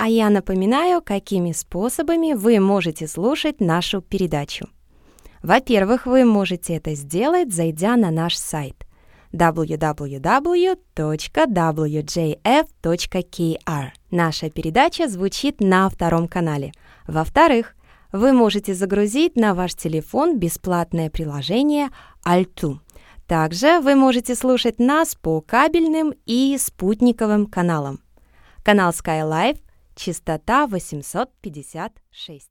А я напоминаю, какими способами вы можете слушать нашу передачу. Во-первых, вы можете это сделать, зайдя на наш сайт www.wjf.kr. Наша передача звучит на втором канале. Во-вторых, вы можете загрузить на ваш телефон бесплатное приложение Altu. Также вы можете слушать нас по кабельным и спутниковым каналам. Канал Sky Life, частота 856.